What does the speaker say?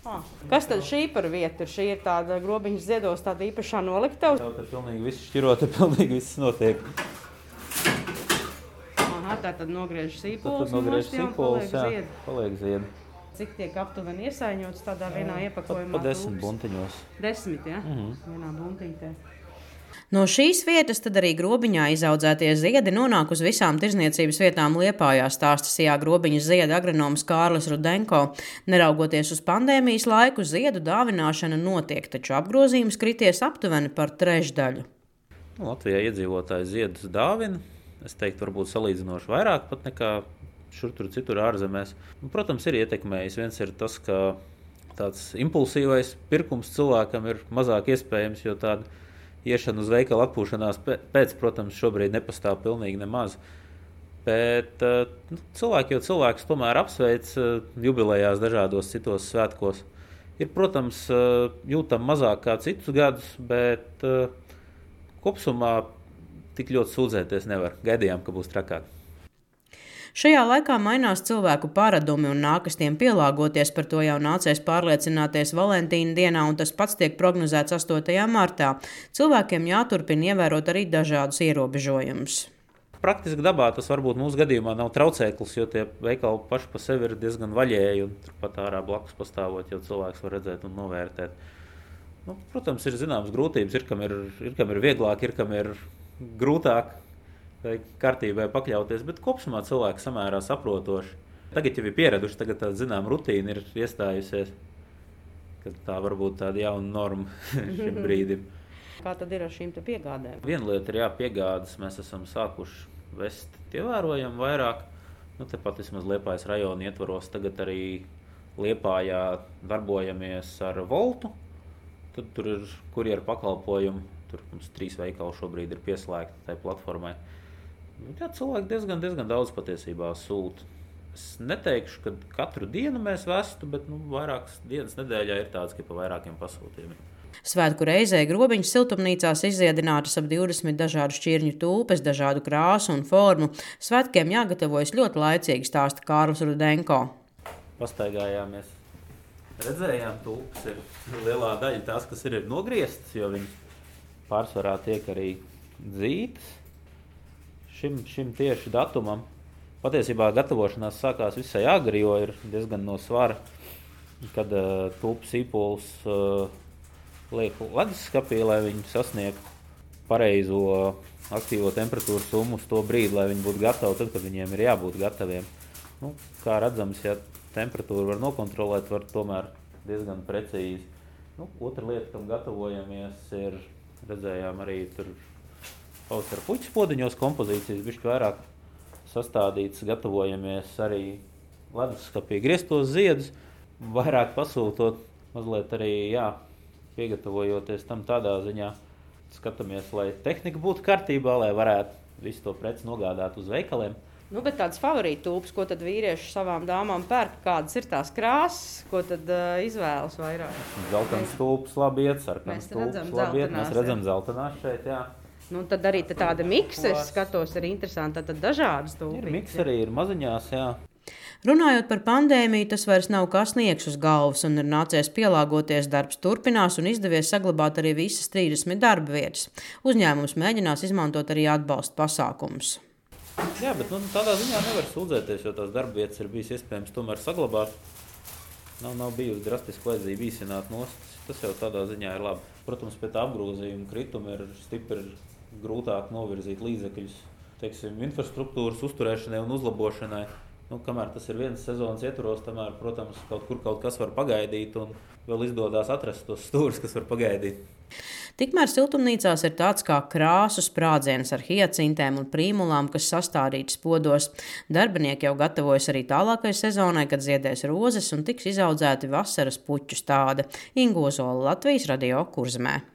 Kas tad šī par vietu? Šī ir tāda Grobiņas ziedos tāda īpašā noliktava? Te pilnīgi viss šķirota, pilnīgi viss notiek. Tā tad nogriež sīpols, paliek ziedi. Cik tiek aptuveni iesaiņots tādā vienā iepakojumā? Pa 10 buntiņos. 10, ja? Vienā buntiņtē. No šīs vietas tad arī Grobiņā izaudzētie ziedi nonāk uz visām tirzniecības vietām Liepājā, stāsta Sijā Grobiņas zieda agronoms Kārlis Rudenko. Neraugoties uz pandēmijas laiku, ziedu dāvināšana notiek, taču apgrozījums krities aptuveni par trešdaļu. Latvijā iedzīvotāji ziedus dāvina. Es teiktu, varbūt salīdzinoši vairāk pat nekā šur tur citur ārzemēs. Protams, ir ietekmējis. Viens ir tas, ka tāds impulsīvais pirkums cilvēkam ir mazāk iespējams, jo tāda iešana uz veikalu atpūšanās pēc, protams, šobrīd nepastāv pilnīgi nemaz. Bet cilvēks tomēr apsveic jubilejās dažādos citos svētkos. Ir, protams, jūtam mazāk kā citus gadus, bet kopsumā tik ļoti sūdzēties nevar. Gaidījām, ka būs trakāk. Šajā laikā mainās cilvēku paradumi un nākas tiem pielāgoties, par to jau nācies pārliecināties Valentīna dienā, un tas pats tiek prognozēts 8. martā. Cilvēkiem jāturpina ievērot arī dažādus ierobežojumus. Praktiski dabā tas varbūt mūsu gadījumā nav traucēklis, jo tie veikali paši pa sevi ir diezgan vaļēji, un turpat ārā blakus pastāvot, jau cilvēks var redzēt un novērtēt. Protams, ir zināmas grūtības, ir kam ir vieglāk, ir kam ir grūtāk kārtībai pakļauties, bet kopumā cilvēki samērā saprotoši. Tagad jau ir pieraduši, tagad tāda zinām rutīna ir iestājusies, ka tā varbūt tāda jauna norma šim brīdim. Kā tad ir ar šīm te piegādēm? Viena lieta ir piegādes, mēs esam sākuši vest ievērojami vairāk. Tepat vismaz Liepājas rajona ietvaros tagad arī Liepājā darbojamies ar Voltu. Tad tur ir kurjeru pakalpojumi. Tur mums 3 veikali šobrīd ir pieslēgti tai platformai. Cilvēki diezgan daudz patiesībā sūta. Es neteikšu, ka katru dienu mēs vestu, bet vairākas dienas nedēļā ir tāds, ka pa vairākiem pasūtījumiem. Svētku reizē Grobiņas siltumnīcās izziedinātas ap 20 dažādu šķirņu tulpes, dažādu krāsu un formu. Svētkiem jāgatavojas ļoti laicīgi, stāsta Kārlis Rudenko. Pastaigājāmies, redzējām, tulpes ir lielā daļa tās, kas ir nogrieztas, jo viņas pārsvarā tiek arī dzītas šim tieši datumam. Patiesībā gatavošanās sākās visai agri, jo ir diezgan no svara, kad tulpu sīpols liek leduskapī, lai viņi sasniegtu pareizo aktīvo temperatūru summu uz to brīdi, lai viņi būtu gatavi tad, kad viņiem ir jābūt gataviem. Kā redzams, ja temperatūru var nokontrolēt, var tomēr diezgan precīzi. Otra lieta, kam gatavojamies, ir redzējām arī tur pavasara puķis podiņos kompozīcijas, bišķi vairāk sastādīts, gatavojamies arī leduskapī grieztos ziedus, vairāk pasūtot, mazliet arī, piegatavojoties tam tādā ziņā. Skatāmies, lai tehnika būtu kārtībā, lai varētu visu to preci nogādāt uz veikaliem. Bet tādas favorīta tulpes, ko tad vīrieši savām dāmām pērk, kādas ir tās krāsas, ko tad izvēlas vairāk? Zeltains tulpes labi iet, sarkanas tulpes labi iet, mēs redzam zeltanās šeit, Tad arī tāda miksa, es skatos, ir interesanti, tad dažādas tulpes. Ir miksa arī, ir maziņās, Runājot par pandēmiju, tas vairs nav kā sniegs uz galvas un ir nācies pielāgoties, darbs turpinās un izdevies saglabāt arī visas 30 darba vietas. Uzņēmums mēģinās izmantot arī atbalsta pasākumus. Bet tādā ziņā nevar sūdzēties, jo tās darba vietas ir bijis iespējams tomēr saglabāt. Nav bijusi drastiski vajadzība īsināt nost. Tas jau tādā ziņā ir labi. Protams, pie tā apgrozījuma krituma ir stipri grūtāk novirzīt līdzekļus, infrastruktūras uzturēšanai un uzlabošanai. Kamēr tas ir vienas sezonas ietvaros, tamēr, protams, kaut kas var pagaidīt un vēl izdodas atrast tos stūrus, kas var pagaidīt. Tikmēr siltumnīcās ir tāds kā krāsu sprādziens ar hiacintēm un prīmulām, kas sastādītas podos. Darbinieki jau gatavojas arī tālākai sezonai, kad ziedēs rozes un tiks izaudzēti vasaras puķu stādi. Inga Ozola, Latvijas radio Kurzemē.